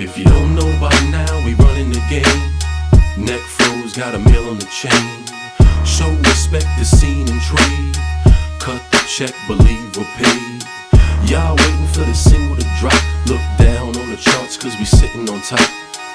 If you don't know by now, we running the game. Neck froze, got a meal on the chain. Show respect the scene and trade. Cut the check, believe we're paid. Y'all waiting for the single to drop. Look down on the charts cause we sitting on top.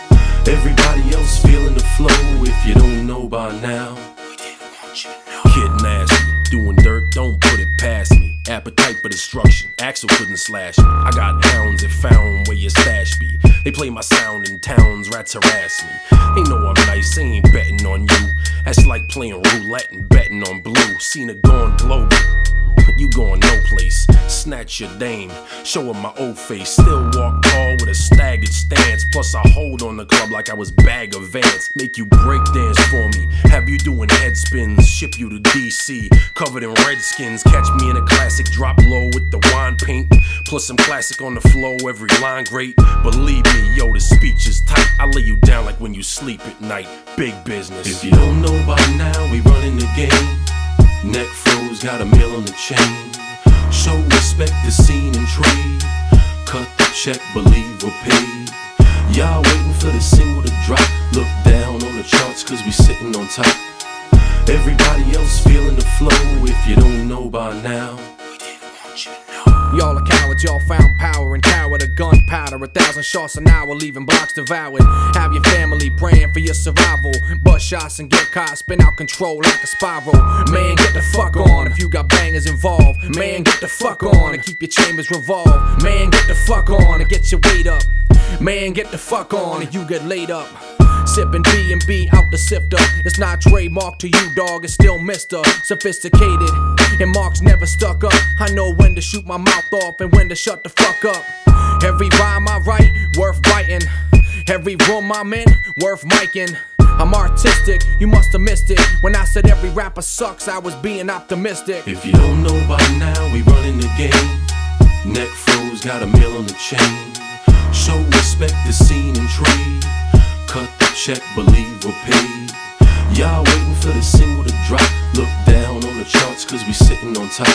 Everybody else feeling the flow. If you don't know by now, we didn't want you to know. Kid nasty, doing dirt, don't put it past me. Appetite for destruction, Axel couldn't slash me. I got hounds that found where your stash be. They play my sound in towns, rats harass me. They know I'm nice, they ain't betting on you. That's like playing roulette and betting on blue. Seen it going global, you going no place. Snatch your dame, show her my old face. Still walk tall with a staggered stance. Plus I hold on the club like I was Bag of Vance. Make you break dance for me, have you doing head spins. Ship you to DC, covered in redskins. Catch me in a classic, drop low with the wine paint. Plus some classic on the flow, every line great. Believe me, yo, the speech is tight. I lay you down like when you sleep at night. Big business. If you don't know by now, we running the game. Neck froze, got a meal on the chain. Show respect the scene and trade. Cut the check, believe we're paid. Y'all waiting for the single to drop. Look down on the charts cause we sitting on top. Everybody else feeling the flow. If you don't know by now, we didn't want you to know. Y'all are cowards, y'all found power and coward of gunpowder. 1,000 shots an hour, leaving blocks devoured. Have your family praying for your survival. Bust shots and get caught, spin out control like a spiral. Man, get the fuck on if you got bangers involved. Man, get the fuck on and keep your chambers revolved. Man, get the fuck on and get your weight up. Man, get the fuck on and you get laid up. Sippin' B&B out the sifter. It's not trademark to you, dog, it's still Mr. Sophisticated, and Mark's never stuck up. I know when to shoot my mouth off and when to shut the fuck up. Every rhyme I write, worth writing. Every room I'm in, worth micing. I'm artistic, you must have missed it. When I said every rapper sucks, I was being optimistic. If you don't know by now, we running the game. Neck froze, got a meal on the chain. Show respect the scene and trade. Cut the check, believe we're paid. Y'all waiting for the single to drop. Look down on the charts cause we sitting on top.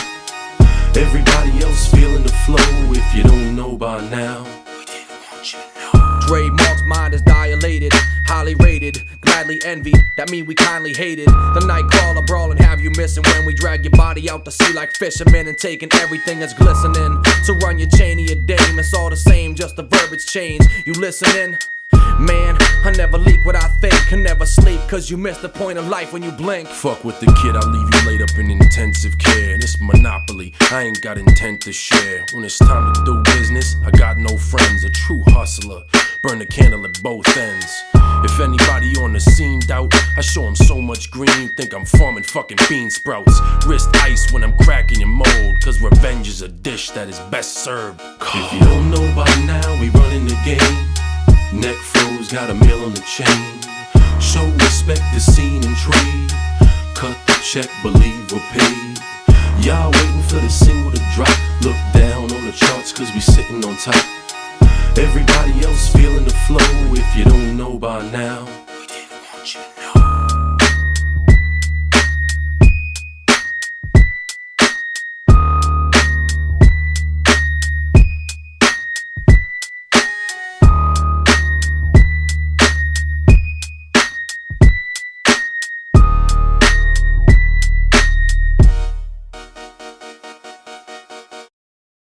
Everybody else feeling the flow. If you don't know by now, we didn't want you to know. Dre Mark's mind is dilated, highly rated, gladly envied. That mean we kindly hated. The night crawler brawling, have you missing when we drag your body out to sea like fishermen and taking everything that's glistening. To run your chain of your dame, it's all the same, just the verbiage change. You listening? Man, I never leak what I think, can never sleep, cause you miss the point of life when you blink. Fuck with the kid, I'll leave you laid up in intensive care. This monopoly, I ain't got intent to share. When it's time to do business, I got no friends. A true hustler, burn the candle at both ends. If anybody on the scene doubt, I show them so much green, you think I'm farming fucking bean sprouts. Wrist ice when I'm cracking your mold, cause revenge is a dish that is best served cold. If you don't know by now, we running the game. Neck froze, got a meal on the chain. Show respect the scene and trade. Cut the check, believe we're paid. Y'all waiting for the single to drop. Look down on the charts cause we sitting on top. Everybody else feeling the flow. If you don't know by now, we didn't want you to know.